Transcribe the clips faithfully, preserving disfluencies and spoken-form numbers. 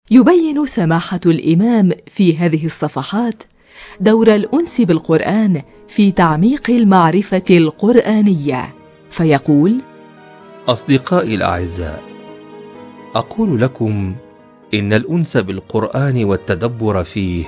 يبين سماحة الإمام في هذه الصفحات دور الأنس بالقرآن في تعميق المعرفة القرآنية، فيقول: أصدقائي الأعزاء، أقول لكم إن الأنس بالقرآن والتدبر فيه،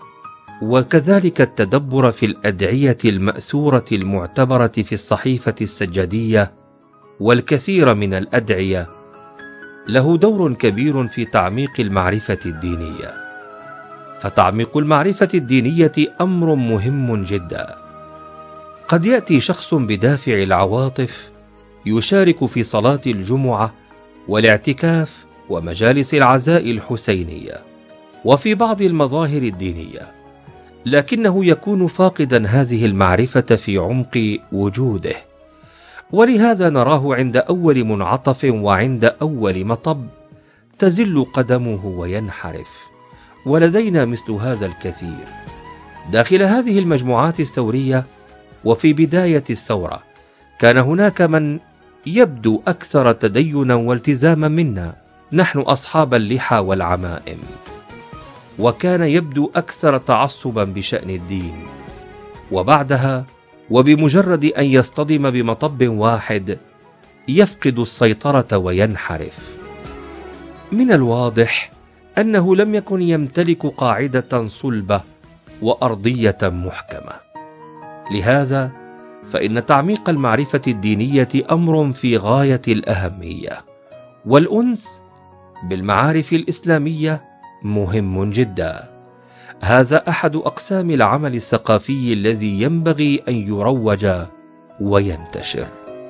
وكذلك التدبر في الأدعية المأثورة المعتبرة في الصحيفة السجادية والكثير من الأدعية، له دور كبير في تعميق المعرفة الدينية. فتعميق المعرفة الدينية أمر مهم جدا. قد يأتي شخص بدافع العواطف يشارك في صلاة الجمعة والاعتكاف ومجالس العزاء الحسينية وفي بعض المظاهر الدينية، لكنه يكون فاقدا هذه المعرفة في عمق وجوده، ولهذا نراه عند أول منعطف وعند أول مطب تزل قدمه وينحرف. ولدينا مثل هذا الكثير داخل هذه المجموعات الثورية. وفي بداية الثورة كان هناك من يبدو أكثر تدينا والتزاما منا، نحن أصحاب اللحى والعمائم، وكان يبدو أكثر تعصبا بشأن الدين. وبعدها وبمجرد أن يصطدم بمطب واحد يفقد السيطرة وينحرف. من الواضح أنه لم يكن يمتلك قاعدة صلبة وأرضية محكمة. لهذا فإن تعميق المعرفة الدينية أمر في غاية الأهمية، والأنس بالمعارف الإسلامية مهم جدا. هذا أحد أقسام العمل الثقافي الذي ينبغي أن يروج وينتشر.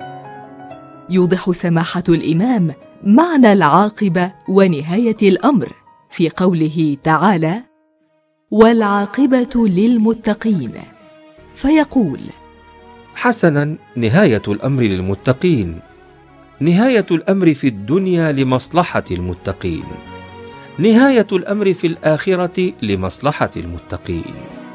يوضح سماحة الإمام معنى العاقبة ونهاية الأمر في قوله تعالى: والعاقبة للمتقين، فيقول: حسنا، نهاية الأمر للمتقين. نهاية الأمر في الدنيا لمصلحة المتقين، نهاية الأمر في الآخرة لمصلحة المتقين.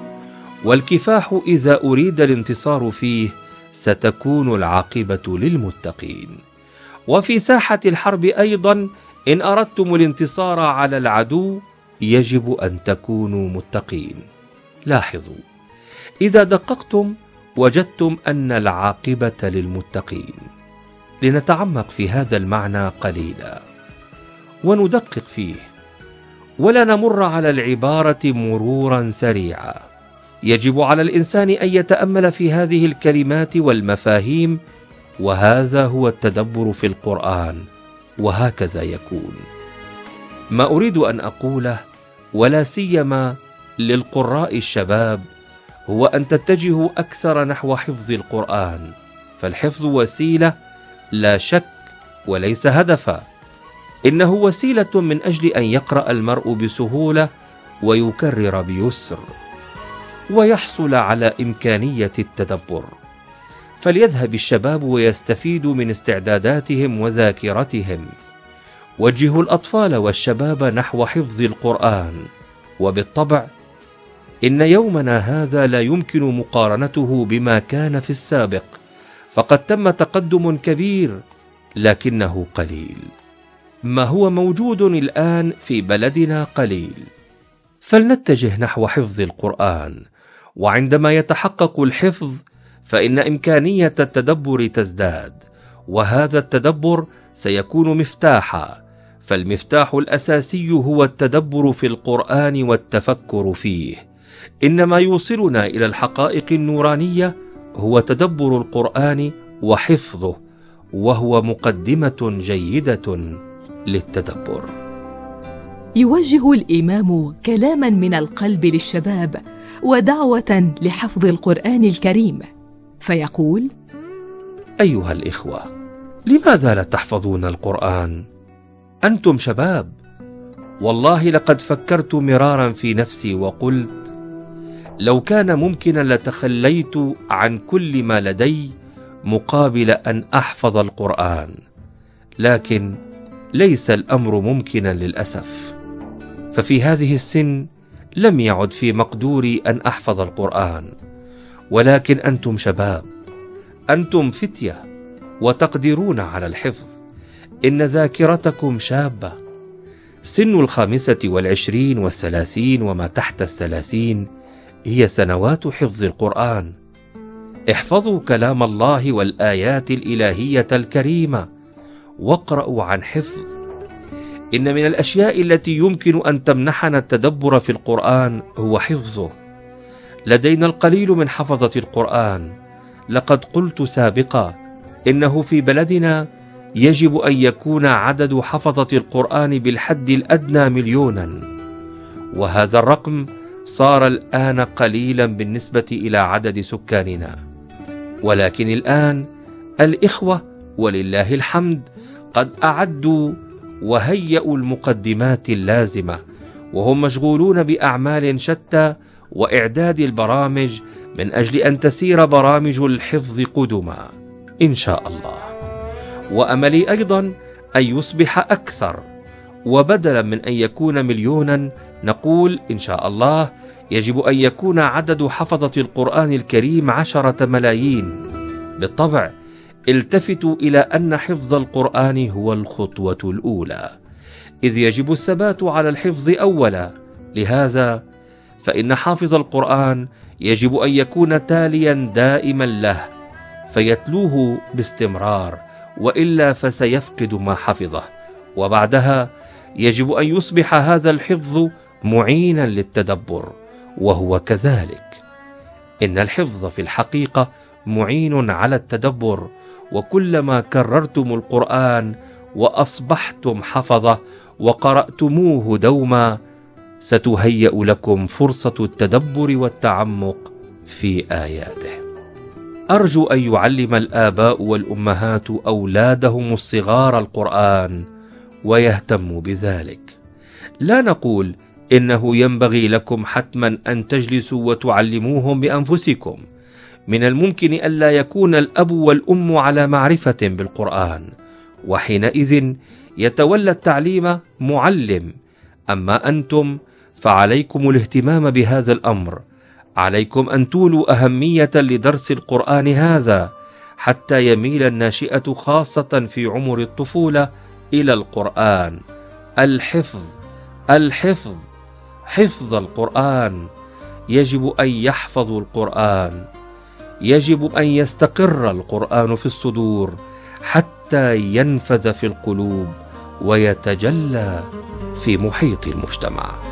والكفاح إذا أريد الانتصار فيه ستكون العاقبة للمتقين. وفي ساحة الحرب أيضا إن أردتم الانتصار على العدو يجب أن تكونوا متقين. لاحظوا، إذا دققتم وجدتم أن العاقبة للمتقين. لنتعمق في هذا المعنى قليلا وندقق فيه، ولا نمر على العبارة مرورا سريعا. يجب على الإنسان أن يتأمل في هذه الكلمات والمفاهيم، وهذا هو التدبر في القرآن، وهكذا يكون. ما أريد أن أقوله، ولا سيما للقراء الشباب، هو أن تتجهوا أكثر نحو حفظ القرآن، فالحفظ وسيلة لا شك وليس هدفا. إنه وسيلة من أجل أن يقرأ المرء بسهولة ويكرر بيسر ويحصل على إمكانية التدبر. فليذهب الشباب ويستفيدوا من استعداداتهم وذاكرتهم. وجهوا الأطفال والشباب نحو حفظ القرآن. وبالطبع إن يومنا هذا لا يمكن مقارنته بما كان في السابق، فقد تم تقدم كبير لكنه قليل. ما هو موجود الآن في بلدنا قليل، فلنتجه نحو حفظ القرآن. وعندما يتحقق الحفظ فإن إمكانية التدبر تزداد، وهذا التدبر سيكون مفتاحا. فالمفتاح الأساسي هو التدبر في القرآن والتفكر فيه. إن ما يوصلنا إلى الحقائق النورانية هو تدبر القرآن وحفظه، وهو مقدمة جيدة للتدبر. يوجه الإمام كلاما من القلب للشباب ودعوة لحفظ القرآن الكريم، فيقول: أيها الإخوة، لماذا لا تحفظون القرآن؟ أنتم شباب. والله لقد فكرت مرارا في نفسي وقلت: لو كان ممكنا لتخليت عن كل ما لدي مقابل أن أحفظ القرآن، لكن ليس الأمر ممكنا للأسف. ففي هذه السن لم يعد في مقدوري أن أحفظ القرآن، ولكن أنتم شباب، أنتم فتية وتقدرون على الحفظ. إن ذاكرتكم شابة، سن الخامسة والعشرين والثلاثين وما تحت الثلاثين هي سنوات حفظ القرآن. احفظوا كلام الله والآيات الإلهية الكريمة، واقرأوا عن حفظ. إن من الأشياء التي يمكن أن تمنحنا التدبر في القرآن هو حفظه. لدينا القليل من حفظة القرآن. لقد قلت سابقا إنه في بلدنا يجب أن يكون عدد حفظة القرآن بالحد الأدنى مليونا، وهذا الرقم صار الآن قليلا بالنسبة إلى عدد سكاننا. ولكن الآن الإخوة ولله الحمد قد أعدوا وهيئوا المقدمات اللازمة، وهم مشغولون بأعمال شتى وإعداد البرامج من أجل أن تسير برامج الحفظ قدما إن شاء الله. وأملي أيضا أن يصبح أكثر، وبدلا من أن يكون مليونا نقول إن شاء الله يجب أن يكون عدد حفظة القرآن الكريم عشرة ملايين. بالطبع التفتوا إلى أن حفظ القرآن هو الخطوة الأولى، إذ يجب الثبات على الحفظ أولا. لهذا فإن حافظ القرآن يجب أن يكون تاليا دائما له، فيتلوه باستمرار، وإلا فسيفقد ما حفظه. وبعدها يجب أن يصبح هذا الحفظ معينا للتدبر، وهو كذلك. إن الحفظ في الحقيقة معين على التدبر، وكلما كررتم القرآن وأصبحتم حفظة وقرأتموه دوما ستهيأ لكم فرصة التدبر والتعمق في آياته. أرجو أن يعلم الآباء والأمهات أولادهم الصغار القرآن ويهتموا بذلك. لا نقول إنه ينبغي لكم حتما أن تجلسوا وتعلموهم بأنفسكم. من الممكن ألا يكون الأب والأم على معرفة بالقرآن، وحينئذ يتولى التعليم معلم. أما أنتم فعليكم الاهتمام بهذا الأمر. عليكم أن تولوا أهمية لدرس القرآن هذا، حتى يميل الناشئة خاصة في عمر الطفولة إلى القرآن. الحفظ الحفظ حفظ القرآن. يجب أن يحفظوا القرآن، يجب أن يستقر القرآن في الصدور حتى ينفذ في القلوب ويتجلى في محيط المجتمع.